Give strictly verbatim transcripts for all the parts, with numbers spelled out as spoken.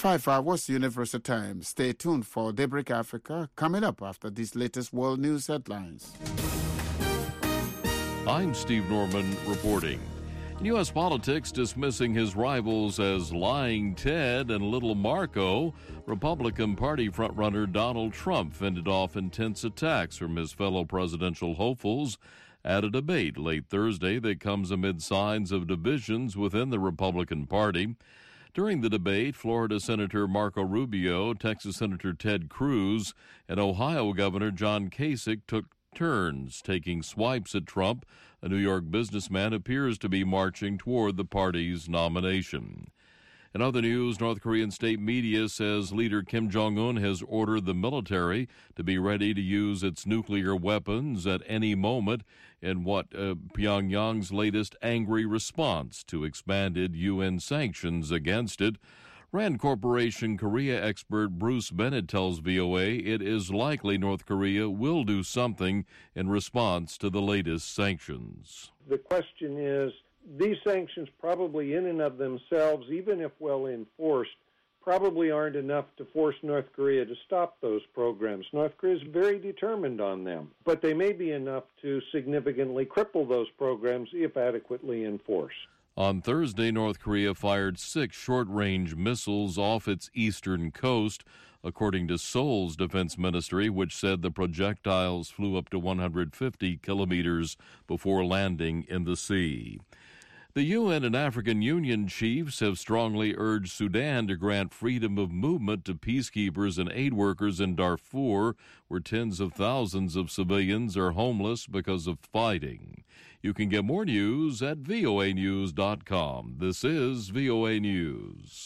five hours Universal Time. Stay tuned for Daybreak Africa coming up after these latest world news headlines. I'm Steve Norman reporting. In U S politics, dismissing his rivals as Lying Ted and Little Marco, Republican Party frontrunner Donald Trump fended off intense attacks from his fellow presidential hopefuls at a debate late Thursday that comes amid signs of divisions within the Republican Party. During the debate, Florida Senator Marco Rubio, Texas Senator Ted Cruz, and Ohio Governor John Kasich took turns taking swipes at Trump. A New York businessman appears to be marching toward the party's nomination. In other news, North Korean state media says leader Kim Jong-un has ordered the military to be ready to use its nuclear weapons at any moment in what uh, Pyongyang's latest angry response to expanded U N sanctions against it. Rand Corporation Korea expert Bruce Bennett tells V O A it is likely North Korea will do something in response to the latest sanctions. The question is, these sanctions probably in and of themselves, even if well enforced, probably aren't enough to force North Korea to stop those programs. North Korea is very determined on them, but they may be enough to significantly cripple those programs if adequately enforced. On Thursday, North Korea fired six short-range missiles off its eastern coast, according to Seoul's defense ministry, which said the projectiles flew up to one hundred fifty kilometers before landing in the sea. The U N and African Union chiefs have strongly urged Sudan to grant freedom of movement to peacekeepers and aid workers in Darfur, where tens of thousands of civilians are homeless because of fighting. You can get more news at V O A news dot com. This is V O A News.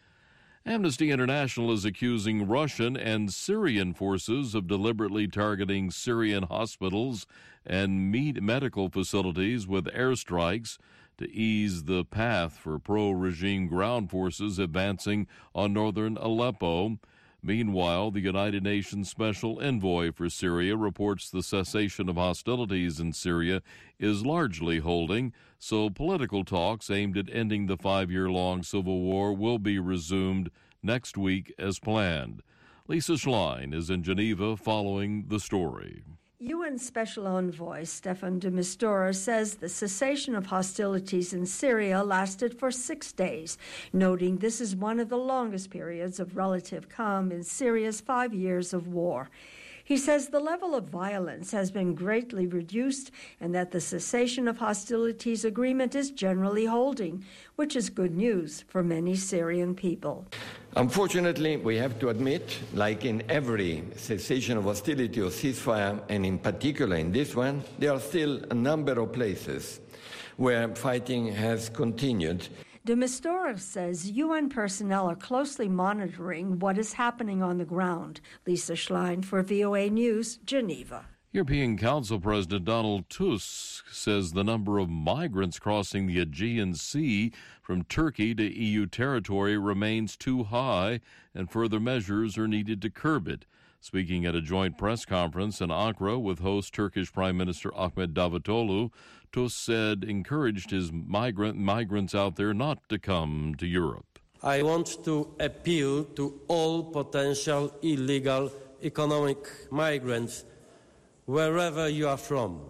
Amnesty International is accusing Russian and Syrian forces of deliberately targeting Syrian hospitals and med- medical facilities with airstrikes to ease the path for pro-regime ground forces advancing on northern Aleppo. Meanwhile, the United Nations Special Envoy for Syria reports the cessation of hostilities in Syria is largely holding, so political talks aimed at ending the five-year-long civil war will be resumed next week as planned. Lisa Schlein is in Geneva following the story. U N Special Envoy Staffan de Mistura says the cessation of hostilities in Syria lasted for six days, noting this is one of the longest periods of relative calm in Syria's five years of war. He says the level of violence has been greatly reduced and that the cessation of hostilities agreement is generally holding, which is good news for many Syrian people. Unfortunately, we have to admit, like in every cessation of hostility or ceasefire, and in particular in this one, there are still a number of places where fighting has continued. De Mistura says U N personnel are closely monitoring what is happening on the ground. Lisa Schlein for V O A News, Geneva. European Council President Donald Tusk says the number of migrants crossing the Aegean Sea from Turkey to E U territory remains too high and further measures are needed to curb it. Speaking at a joint press conference in Ankara with host Turkish Prime Minister Ahmet Davutoglu, Tusk said encouraged his migrant migrants out there not to come to Europe. I want to appeal to all potential illegal economic migrants wherever you are from.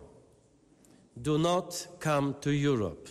Do not come to Europe.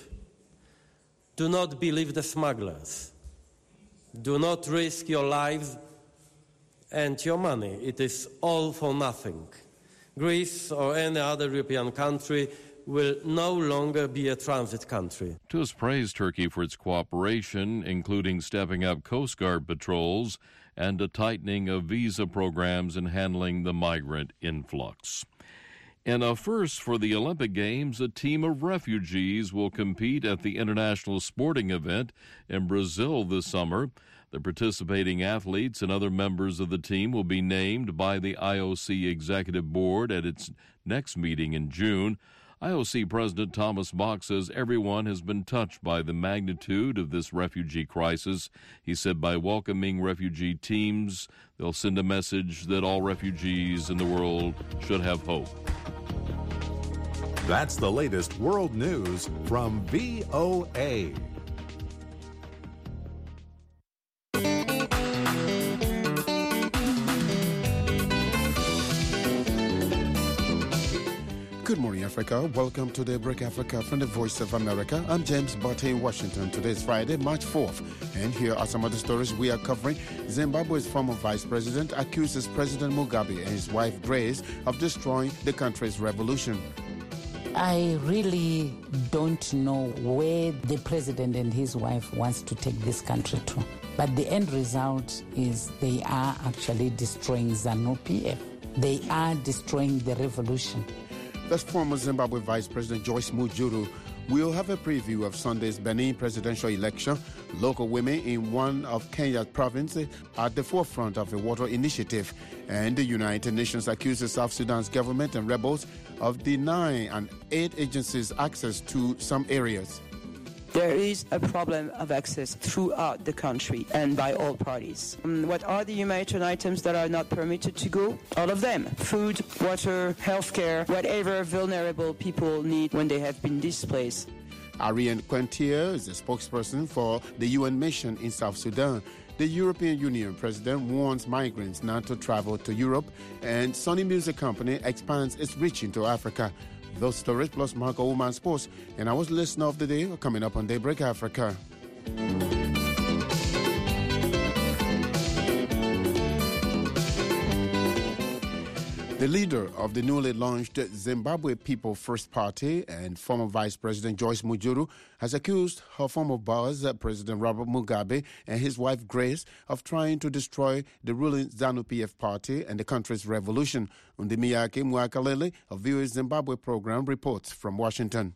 Do not believe the smugglers. Do not risk your lives and your money. It is all for nothing. Greece or any other European country will no longer be a transit country. Tusk praised Turkey for its cooperation, including stepping up Coast Guard patrols and a tightening of visa programs in handling the migrant influx. In a first for the Olympic Games, a team of refugees will compete at the international sporting event in Brazil this summer. The participating athletes and other members of the team will be named by the I O C Executive Board at its next meeting in June. I O C President Thomas Bach says everyone has been touched by the magnitude of this refugee crisis. He said by welcoming refugee teams, they'll send a message that all refugees in the world should have hope. That's the latest world news from V O A. Africa. Welcome to Daybreak Africa from the Voice of America. I'm James Barty in Washington. Today is Friday, March fourth. And here are some of the stories we are covering. Zimbabwe's former vice president accuses President Mugabe and his wife Grace of destroying the country's revolution. I really don't know where the president and his wife wants to take this country to. But the end result is they are actually destroying ZANU-P F. They are destroying the revolution. That's former Zimbabwe Vice President Joyce Mujuru. We'll have a preview of Sunday's Benin presidential election. Local women in one of Kenya's provinces are at the forefront of a water initiative. And the United Nations accuses South Sudan's government and rebels of denying an aid agencies access to some areas. There is a problem of access throughout the country and by all parties. Um, what are the humanitarian items that are not permitted to go? All of them. Food, water, healthcare, whatever vulnerable people need when they have been displaced. Ariane Quintier is a spokesperson for the U N mission in South Sudan. The European Union president warns migrants not to travel to Europe, and Sony Music Company expands its reach into Africa. Those stories plus Marco Woman Sports and our listener of the day are coming up on Daybreak Africa. The leader of the newly launched Zimbabwe People First Party and former Vice President Joyce Mujuru has accused her former boss, President Robert Mugabe, and his wife Grace of trying to destroy the ruling ZANU-P F party and the country's revolution. Undimiyake Mwakalele of V O A's Zimbabwe program reports from Washington.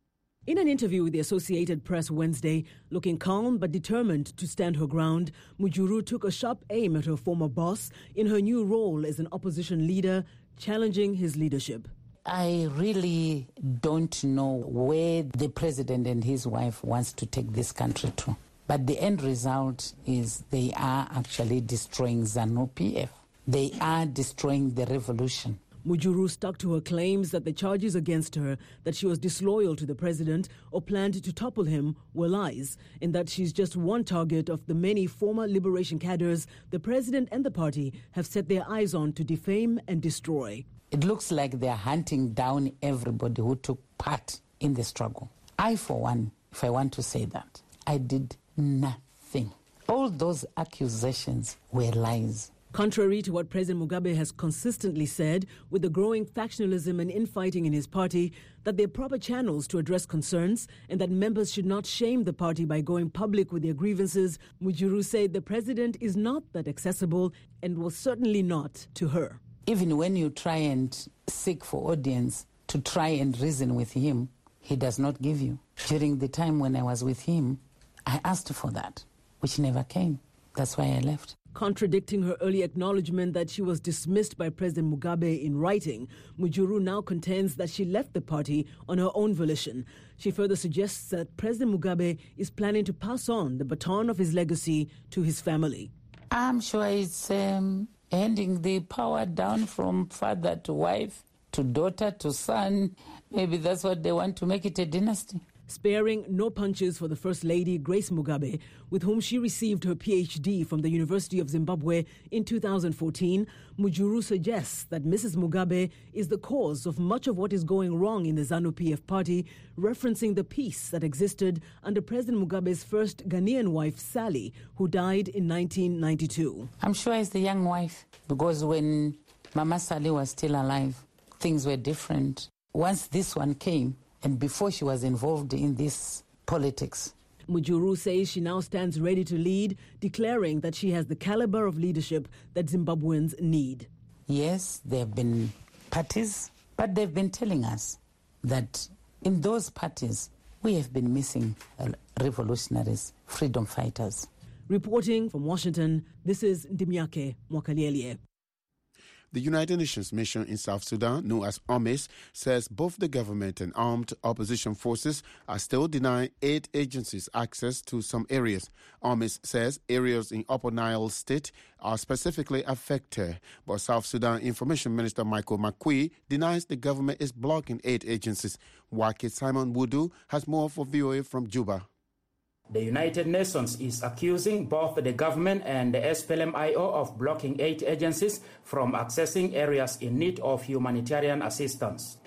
In an interview with the Associated Press Wednesday, looking calm but determined to stand her ground, Mujuru took a sharp aim at her former boss in her new role as an opposition leader, challenging his leadership. I really don't know where the president and his wife wants to take this country to. But the end result is they are actually destroying ZANU-P F. They are destroying the revolution. Mujuru stuck to her claims that the charges against her that she was disloyal to the president or planned to topple him were lies, and that she's just one target of the many former liberation cadres the president and the party have set their eyes on to defame and destroy. It looks like they're hunting down everybody who took part in the struggle. I, for one, if I want to say that, I did nothing. All those accusations were lies. Contrary to what President Mugabe has consistently said, with the growing factionalism and infighting in his party, that there are proper channels to address concerns and that members should not shame the party by going public with their grievances, Mujuru said the president is not that accessible and was certainly not to her. Even when you try and seek for audience to try and reason with him, he does not give you. During the time when I was with him, I asked for that, which never came. That's why I left. Contradicting her early acknowledgement that she was dismissed by President Mugabe in writing, Mujuru now contends that she left the party on her own volition. She further suggests that President Mugabe is planning to pass on the baton of his legacy to his family. I'm sure it's um, handing the power down from father to wife, to daughter to son. Maybe that's what they want, to make it a dynasty. Sparing no punches for the First Lady, Grace Mugabe, with whom she received her P H D from the University of Zimbabwe in two thousand fourteen, Mujuru suggests that Missus Mugabe is the cause of much of what is going wrong in the ZANU-P F party, referencing the peace that existed under President Mugabe's first Ghanaian wife, Sally, who died in nineteen ninety-two. I'm sure it's the young wife, because when Mama Sally was still alive, things were different. Once this one came, and before she was involved in this politics. Mujuru says she now stands ready to lead, declaring that she has the caliber of leadership that Zimbabweans need. Yes, there have been parties, but they've been telling us that in those parties, we have been missing revolutionaries, freedom fighters. Reporting from Washington, this is Ndimiyake Mwakalele. The United Nations mission in South Sudan, known as UNMISS, says both the government and armed opposition forces are still denying aid agencies access to some areas. UNMISS says areas in Upper Nile State are specifically affected, but South Sudan Information Minister Michael Makui denies the government is blocking aid agencies. Waki Simon Wudu has more for V O A from Juba. The United Nations is accusing both the government and the S P L M I O of blocking aid agencies from accessing areas in need of humanitarian assistance.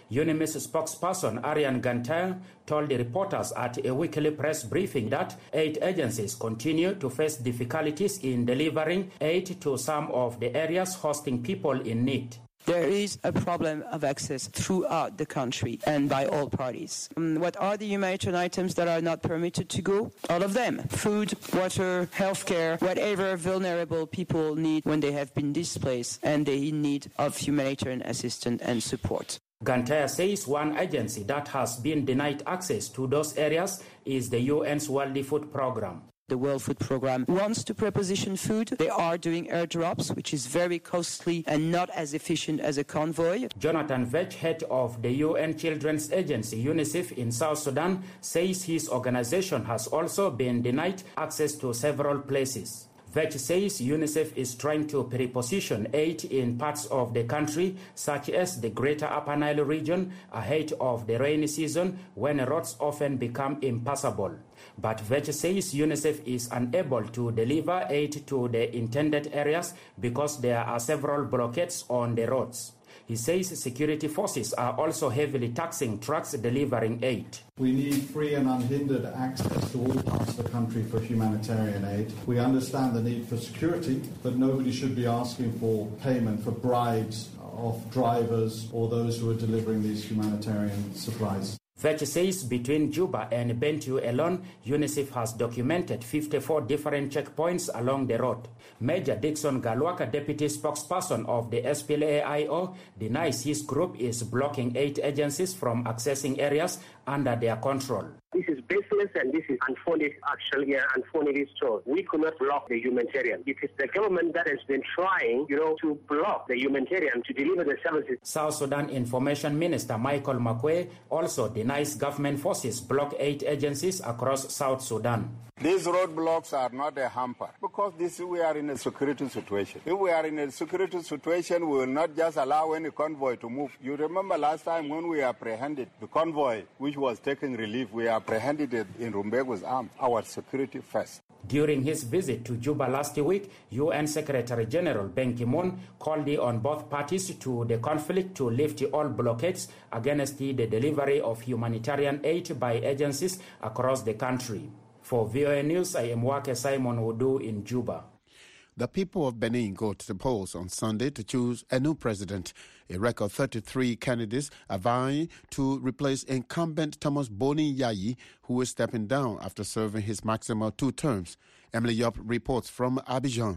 UNIMIS spokesperson Ariane Ganter told the reporters at a weekly press briefing that aid agencies continue to face difficulties in delivering aid to some of the areas hosting people in need. There is a problem of access throughout the country and by all parties. Um, what are the humanitarian items that are not permitted to go? All of them. Food, water, healthcare, whatever vulnerable people need when they have been displaced and they in need of humanitarian assistance and support. Ganter says one agency that has been denied access to those areas is the U N's World Food Programme. The World Food Programme wants to preposition food. They are doing airdrops, which is very costly and not as efficient as a convoy. Jonathan Vetch, head of the U N Children's Agency UNICEF in South Sudan, says his organization has also been denied access to several places. Vetch says UNICEF is trying to preposition aid in parts of the country, such as the Greater Upper Nile region, ahead of the rainy season when roads often become impassable. But Vetch says UNICEF is unable to deliver aid to the intended areas because there are several blockades on the roads. He says security forces are also heavily taxing trucks delivering aid. We need free and unhindered access to all parts of the country for humanitarian aid. We understand the need for security, but nobody should be asking for payment for bribes of drivers or those who are delivering these humanitarian supplies. Vetch says between Juba and Bentiu alone, UNICEF has documented fifty-four different checkpoints along the road. Major Dixon Galwaka, deputy spokesperson of the S P L A I O, denies his group is blocking aid agencies from accessing areas under their control. This is baseless and this is unfounded, actually, and unfounded so. We could not block the humanitarian. It is the government that has been trying, you know, to block the humanitarian to deliver the services. South Sudan Information Minister Michael Makwe also denies government forces block aid agencies across South Sudan. These roadblocks are not a hamper because this we are in a security situation. If we are in a security situation, we will not just allow any convoy to move. You remember last time when we apprehended the convoy which was taking relief, we apprehended it in Rumbego's arms. Our security first. During his visit to Juba last week, U N Secretary General Ban Ki-moon called on both parties to the conflict to lift all blockades against the delivery of humanitarian aid by agencies across the country. For V O A News, I am Wake Simon Wudu in Juba. The people of Benin go to the polls on Sunday to choose a new president. A record thirty-three candidates are vying to replace incumbent Thomas Boni Yayi, who is stepping down after serving his maximum two terms. Emily Yop reports from Abidjan.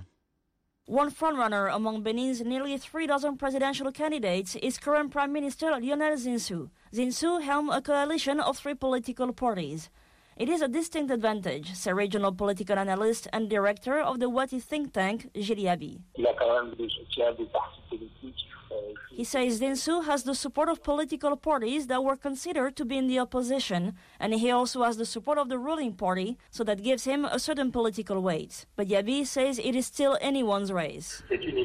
One frontrunner among Benin's nearly three dozen presidential candidates is current Prime Minister Lionel Zinsou. Zinsou helmed a coalition of three political parties. It is a distinct advantage, said regional political analyst and director of the Wati think tank, Gilles Yabi. He says Zinsou has the support of political parties that were considered to be in the opposition, and he also has the support of the ruling party, so that gives him a certain political weight. But Yabi says it is still anyone's race.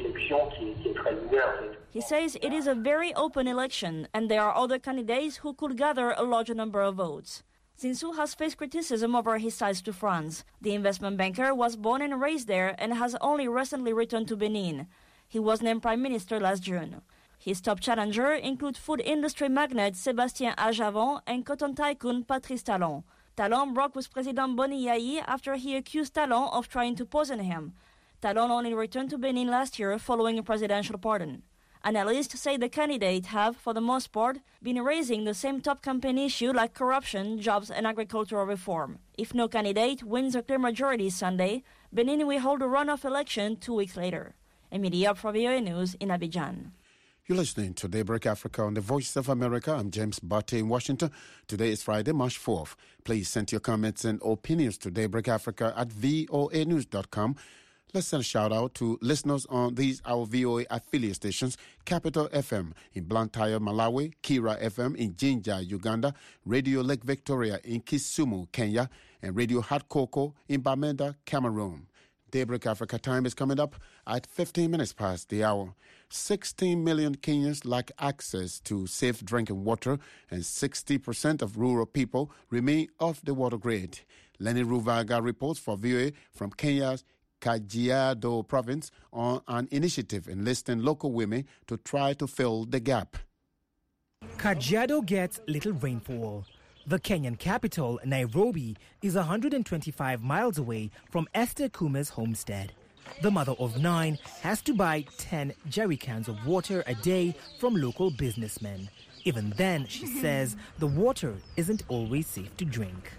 He says it is a very open election, and there are other candidates who could gather a larger number of votes. Zinsou has faced criticism over his ties to France. The investment banker was born and raised there and has only recently returned to Benin. He was named Prime Minister last June. His top challenger include food industry magnate Sébastien Ajavon and cotton tycoon Patrice Talon. Talon broke with President Boni Yayi after he accused Talon of trying to poison him. Talon only returned to Benin last year following a presidential pardon. Analysts say the candidates have, for the most part, been raising the same top campaign issue like corruption, jobs and agricultural reform. If no candidate wins a clear majority Sunday, Benin will hold a runoff election two weeks later. Emilia for V O A News in Abidjan. You're listening to Daybreak Africa on the Voice of America. I'm James Barty in Washington. Today is Friday, March fourth. Please send your comments and opinions to Daybreak Africa at voa news dot com. Let's send a shout out to listeners on these our V O A affiliate stations: Capital F M in Blantyre, Malawi, Kira F M in Jinja, Uganda, Radio Lake Victoria in Kisumu, Kenya, and Radio Hot Cocoa in Bamenda, Cameroon. Daybreak Africa time is coming up at fifteen minutes past the hour. sixteen million Kenyans lack access to safe drinking water, and sixty percent of rural people remain off the water grid. Lenny Ruvaga reports for V O A from Kenya's Kajiado province on an initiative enlisting local women to try to fill the gap. Kajiado gets little rainfall. The Kenyan capital, Nairobi, is one hundred twenty-five miles away from Esther Kuma's homestead. The mother of nine has to buy ten jerry cans of water a day from local businessmen. Even then, she says, the water isn't always safe to drink.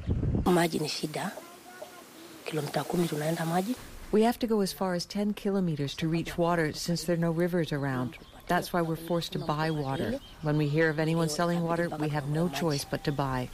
We have to go as far as ten kilometers to reach water since there are no rivers around. That's why we're forced to buy water. When we hear of anyone selling water, we have no choice but to buy.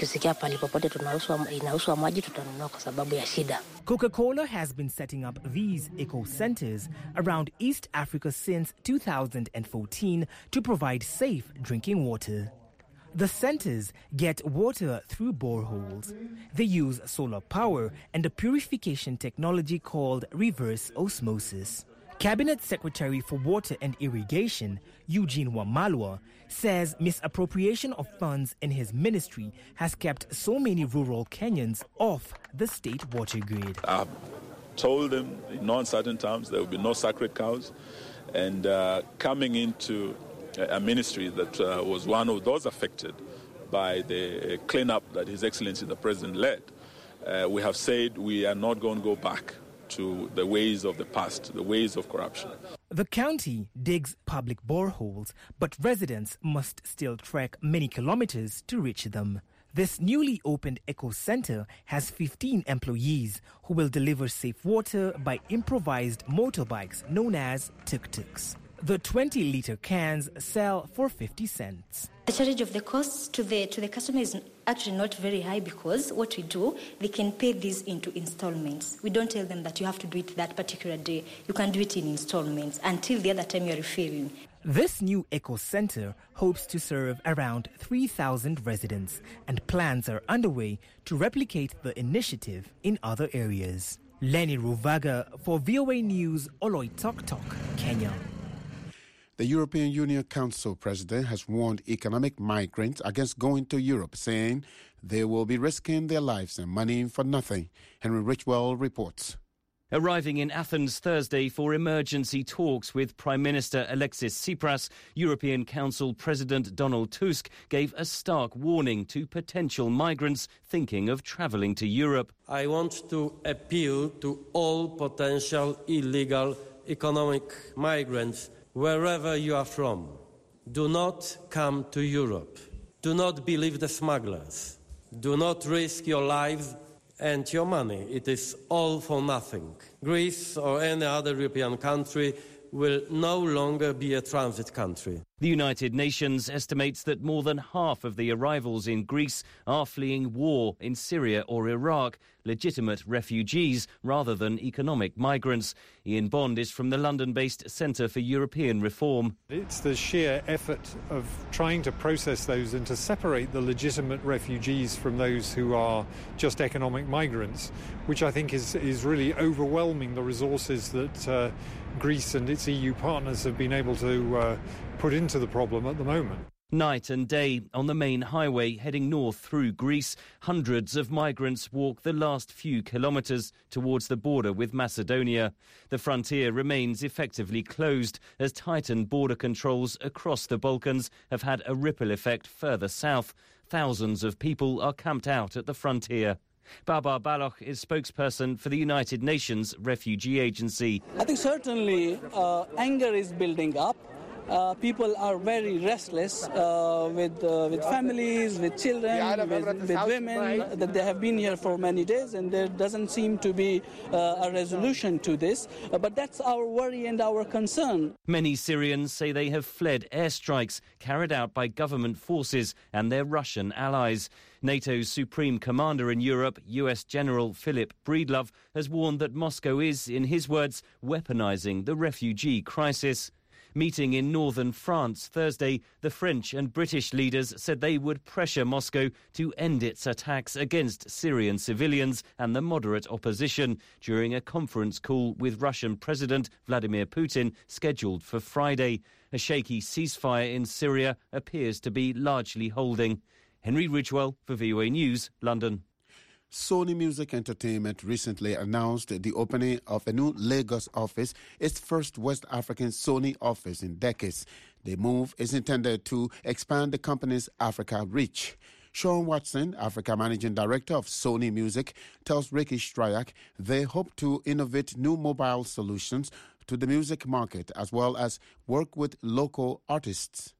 Coca-Cola has been setting up these eco-centers around East Africa since two thousand fourteen to provide safe drinking water. The centers get water through boreholes. They use solar power and a purification technology called reverse osmosis. Cabinet Secretary for Water and Irrigation, Eugene Wamalwa, says misappropriation of funds in his ministry has kept so many rural Kenyans off the state water grid. I've told them in no uncertain terms there will be no sacred cows, and uh, coming into a ministry that uh, was one of those affected by the cleanup that His Excellency the President led, uh, we have said we are not going to go back to the ways of the past, the ways of corruption. The county digs public boreholes, but residents must still trek many kilometers to reach them. This newly opened eco center has fifteen employees who will deliver safe water by improvised motorbikes known as tuk-tuks. The twenty litre cans sell for fifty cents. The charge of the costs to the to the customer is actually not very high because what we do, they can pay these into installments. We don't tell them that you have to do it that particular day. You can do it in installments until the other time you're refilling. This new eco center hopes to serve around three thousand residents, and plans are underway to replicate the initiative in other areas. Lenny Ruvaga for V O A News, Oloitoktok, Kenya. The European Union Council President has warned economic migrants against going to Europe, saying they will be risking their lives and money for nothing. Henry Richwell reports. Arriving in Athens Thursday for emergency talks with Prime Minister Alexis Tsipras, European Council President Donald Tusk gave a stark warning to potential migrants thinking of travelling to Europe. I want to appeal to all potential illegal economic migrants wherever you are from. Do not come to Europe. Do not believe the smugglers. Do not risk your lives and your money. It is all for nothing. Greece or any other European country will no longer be a transit country. The United Nations estimates that more than half of the arrivals in Greece are fleeing war in Syria or Iraq, legitimate refugees rather than economic migrants. Ian Bond is from the London-based Centre for European Reform. It's the sheer effort of trying to process those and to separate the legitimate refugees from those who are just economic migrants, which I think is, is really overwhelming the resources that uh, Greece and its E U partners have been able to uh, put into the problem at the moment. Night and day on the main highway heading north through Greece, hundreds of migrants walk the last few kilometres towards the border with Macedonia. The frontier remains effectively closed as tightened border controls across the Balkans have had a ripple effect further south. Thousands of people are camped out at the frontier. Babar Baloch is spokesperson for the United Nations Refugee Agency. I think certainly uh, anger is building up. Uh, people are very restless uh, with uh, with families, with children, with, with women, that they have been here for many days, and there doesn't seem to be uh, a resolution to this. Uh, but that's our worry and our concern. Many Syrians say they have fled airstrikes carried out by government forces and their Russian allies. NATO's supreme commander in Europe, U S General Philip Breedlove, has warned that Moscow is, in his words, weaponizing the refugee crisis. Meeting in northern France Thursday, the French and British leaders said they would pressure Moscow to end its attacks against Syrian civilians and the moderate opposition during a conference call with Russian President Vladimir Putin scheduled for Friday. A shaky ceasefire in Syria appears to be largely holding. Henry Ridgewell for V O A News, London. Sony Music Entertainment recently announced the opening of a new Lagos office, its first West African Sony office in decades. The move is intended to expand the company's Africa reach. Sean Watson, Africa Managing Director of Sony Music, tells Ricky Stryak they hope to innovate new mobile solutions to the music market as well as work with local artists.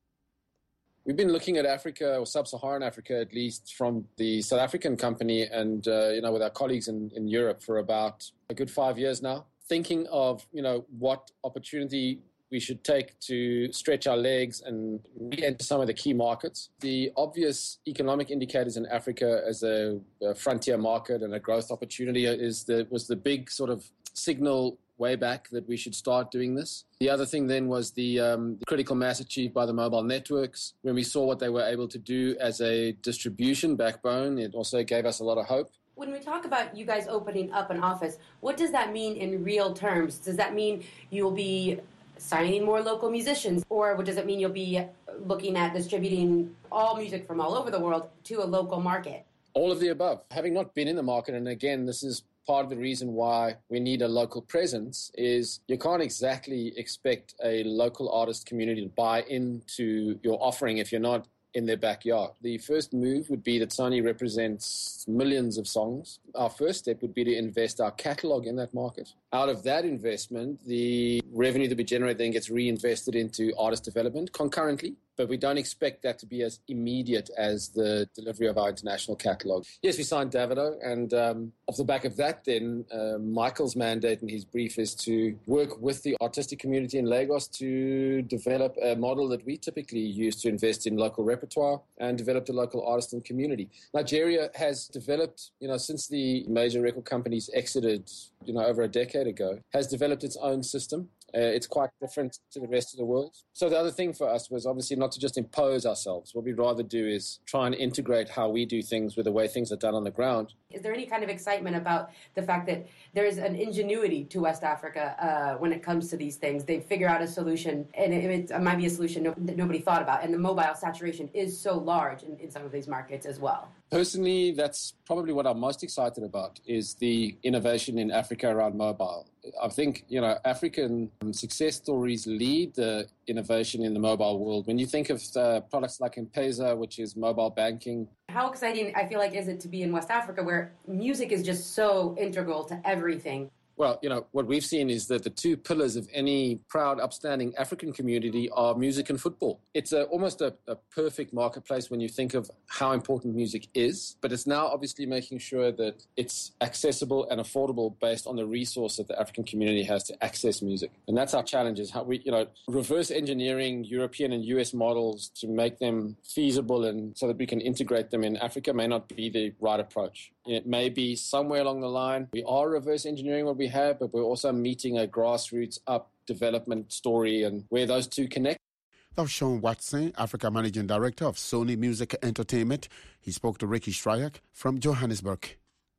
We've been looking at Africa, or sub-Saharan Africa at least, from the South African company and, uh, you know, with our colleagues in, in Europe for about a good five years now, thinking of, you know, what opportunity we should take to stretch our legs and re-enter some of the key markets. The obvious economic indicators in Africa as a, a frontier market and a growth opportunity is the, was the big sort of signal way back that we should start doing this. The other thing then was the, um, the critical mass achieved by the mobile networks. When we saw what they were able to do as a distribution backbone, it also gave us a lot of hope. When we talk about you guys opening up an office, what does that mean in real terms? Does that mean you'll be signing more local musicians, or what does it mean you'll be looking at distributing all music from all over the world to a local market? All of the above. Having not been in the market, and again, this is part of the reason why we need a local presence, is you can't exactly expect a local artist community to buy into your offering if you're not in their backyard. The first move would be that Sony represents millions of songs. Our first step would be to invest our catalog in that market. Out of that investment, the revenue that we generate then gets reinvested into artist development concurrently, but we don't expect that to be as immediate as the delivery of our international catalog. Yes, we signed Davido, and um, off the back of that then, uh, Michael's mandate in his brief is to work with the artistic community in Lagos to develop a model that we typically use to invest in local repertoire and develop the local artist and community. Nigeria has developed, you know, since the major record companies exited, you know, over a decade ago, has developed its own system. Uh, it's quite different to the rest of the world. So the other thing for us was obviously not to just impose ourselves. What we'd rather do is try and integrate how we do things with the way things are done on the ground. Is there any kind of excitement about the fact that there is an ingenuity to West Africa uh, when it comes to these things? They figure out a solution, and it, it might be a solution no, that nobody thought about. And the mobile saturation is so large in, in some of these markets as well. Personally, that's probably what I'm most excited about, is the innovation in Africa around mobile. I think, you know, African success stories lead the innovation in the mobile world. When you think of uh, products like M-Pesa, which is mobile banking. How exciting, I feel like, is it to be in West Africa where music is just so integral to everything? Well, you know, what we've seen is that the two pillars of any proud, upstanding African community are music and football. It's a, almost a, a perfect marketplace when you think of how important music is, but it's now obviously making sure that it's accessible and affordable based on the resource that the African community has to access music. And that's our challenge, is how we, you know, reverse engineering European and U S models to make them feasible and so that we can integrate them in Africa may not be the right approach. It may be somewhere along the line we are reverse engineering what we have, but we're also meeting a grassroots up development story and where those two connect. That was Sean Watson, Africa Managing Director of Sony Music Entertainment. He spoke to Ricky Stryak from Johannesburg.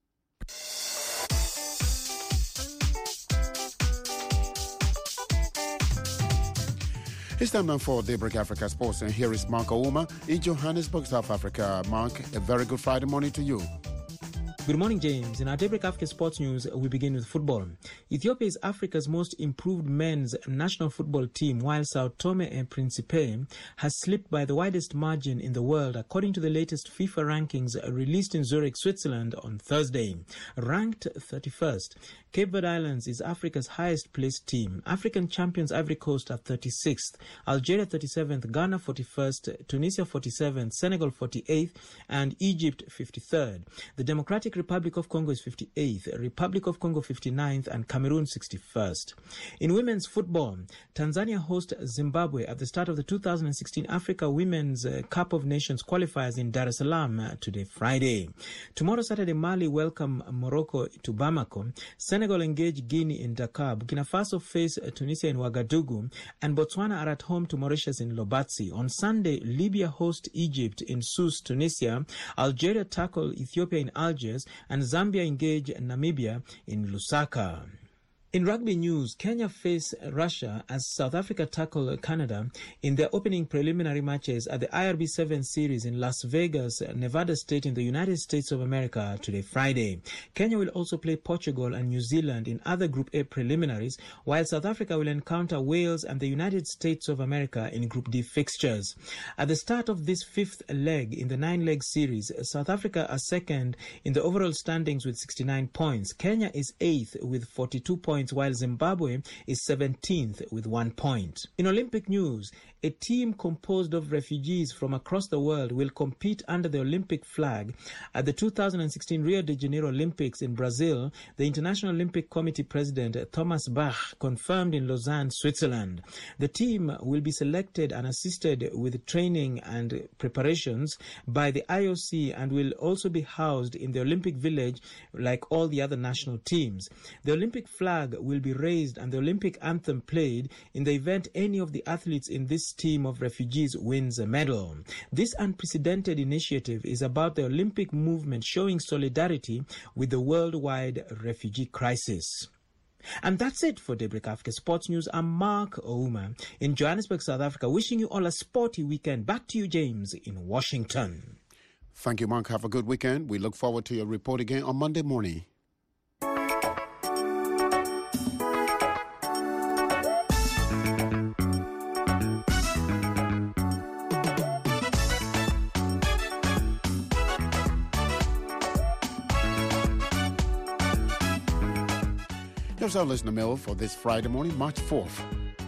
It's time now for Daybreak Africa Sports, and here is Mark Ouma in Johannesburg, South Africa. Mark, a very good Friday morning to you. Good morning, James. In our Daybreak Africa Sports News, we begin with football. Ethiopia is Africa's most improved men's national football team, while Sao Tome and Principe has slipped by the widest margin in the world, according to the latest FIFA rankings released in Zurich, Switzerland on Thursday. Ranked thirty-first, Cape Verde Islands is Africa's highest-placed team. African champions Ivory Coast are thirty-sixth, Algeria thirty-seventh, Ghana forty-first, Tunisia forty-seventh, Senegal forty-eighth, and Egypt fifty-third. The Democratic Republic of Congo is fifty-eighth, Republic of Congo fifty-ninth, and Cameroon sixty-first. In women's football, Tanzania host Zimbabwe at the start of the two thousand sixteen Africa Women's Cup of Nations qualifiers in Dar es Salaam today, Friday. Tomorrow, Saturday, Mali welcome Morocco to Bamako. Senegal engage Guinea in Dakar. Burkina Faso face Tunisia in Ouagadougou, and Botswana are at home to Mauritius in Lobatsi. On Sunday, Libya host Egypt in Sousse, Tunisia. Algeria tackle Ethiopia in Algiers, and Zambia engage Namibia in Lusaka. In rugby news, Kenya face Russia as South Africa tackle Canada in their opening preliminary matches at the I R B seven series in Las Vegas, Nevada State in the United States of America today, Friday. Kenya will also play Portugal and New Zealand in other Group A preliminaries, while South Africa will encounter Wales and the United States of America in Group D fixtures. At the start of this fifth leg in the nine-leg series, South Africa are second in the overall standings with sixty-nine points. Kenya is eighth with forty-two points, while Zimbabwe is seventeenth with one point. In Olympic news, a team composed of refugees from across the world will compete under the Olympic flag at the two thousand sixteen Rio de Janeiro Olympics in Brazil, the International Olympic Committee President Thomas Bach confirmed in Lausanne, Switzerland. The team will be selected and assisted with training and preparations by the I O C and will also be housed in the Olympic Village like all the other national teams. The Olympic flag will be raised and the Olympic anthem played in the event any of the athletes in this team of refugees wins a medal. This unprecedented initiative is about the Olympic movement showing solidarity with the worldwide refugee crisis. And that's it for Daybreak Africa Sports News. I'm Mark Ouma in Johannesburg, South Africa, wishing you all a sporty weekend. Back to you, James, in Washington. Thank you, Mark. Have a good weekend. We look forward to your report again on Monday morning. Here's our listener mail for this Friday morning, March fourth.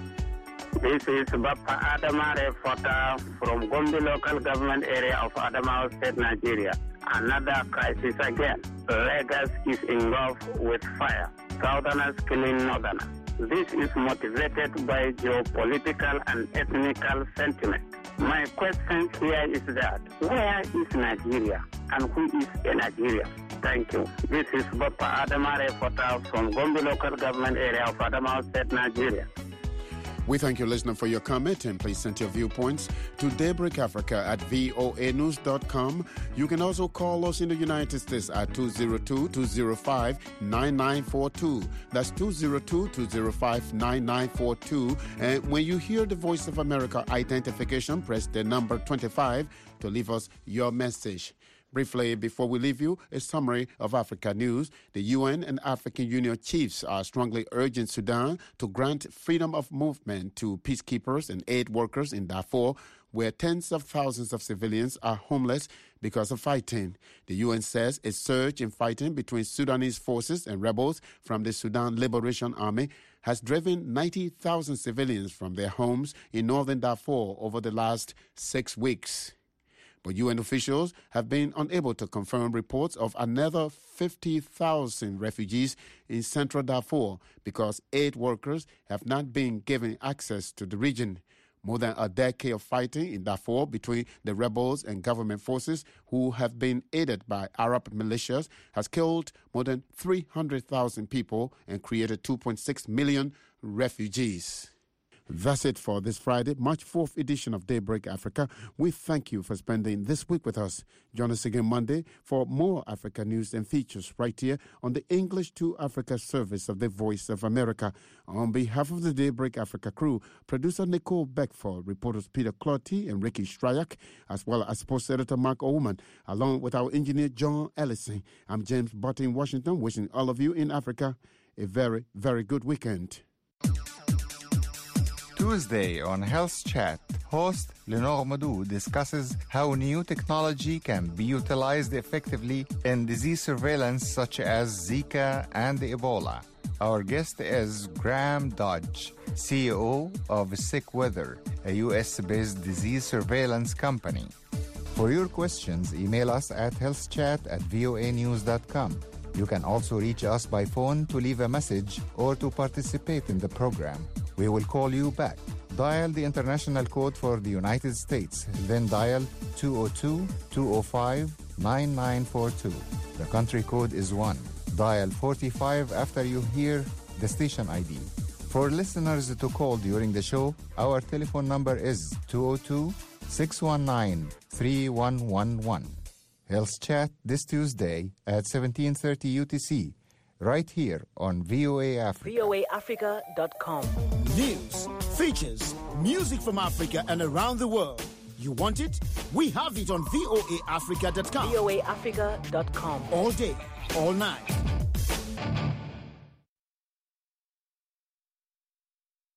This is Bappa Adama reporter from Gombe local government area of Adamawa State, Nigeria. Another crisis again. Lagos is engulfed with fire. Southerners killing northerners. This is motivated by geopolitical and ethnical sentiment. My question here is that, where is Nigeria and who is a Nigeria? Thank you. This is Bappa Adama reporter from Gombe local government area of Adamawa State, Nigeria. We thank you, listener, for your comment, and please send your viewpoints to Daybreak Africa at voa news dot com. You can also call us in the United States at two oh two, two oh five, nine nine four two. That's two oh two, two oh five, nine nine four two. And when you hear the Voice of America identification, press the number twenty-five to leave us your message. Briefly, before we leave you, a summary of Africa news. The U N and African Union chiefs are strongly urging Sudan to grant freedom of movement to peacekeepers and aid workers in Darfur, where tens of thousands of civilians are homeless because of fighting. The U N says a surge in fighting between Sudanese forces and rebels from the Sudan Liberation Army has driven ninety thousand civilians from their homes in northern Darfur over the last six weeks. But U N officials have been unable to confirm reports of another fifty thousand refugees in central Darfur because aid workers have not been given access to the region. More than a decade of fighting in Darfur between the rebels and government forces, who have been aided by Arab militias, has killed more than three hundred thousand people and created two point six million refugees. That's it for this Friday, March fourth edition of Daybreak Africa. We thank you for spending this week with us. Join us again Monday for more Africa news and features right here on the English to Africa service of the Voice of America. On behalf of the Daybreak Africa crew, producer Nicole Beckford, reporters Peter Clotty and Ricky Stryak, as well as sports editor Mark Oman, along with our engineer John Ellison. I'm James Butt in Washington, wishing all of you in Africa a very, very good weekend. Tuesday on Health Chat, host Lenore Madou discusses how new technology can be utilized effectively in disease surveillance such as Zika and Ebola. Our guest is Graham Dodge, C E O of Sick Weather, a U S-based disease surveillance company. For your questions, email us at healthchat at voa news dot com. You can also reach us by phone to leave a message or to participate in the program. We will call you back. Dial the international code for the United States, then dial two oh two, two oh five, nine nine four two. The country code is one. Dial forty-five after you hear the station I D. For listeners to call during the show, our telephone number is two oh two, six one nine, three one one one. Health Chat this Tuesday at seventeen thirty U T C right here on V O A Africa. V O A Africa dot com. News, features, music from Africa and around the world. You want it? We have it on V O A Africa dot com. V O A Africa dot com. All day, all night.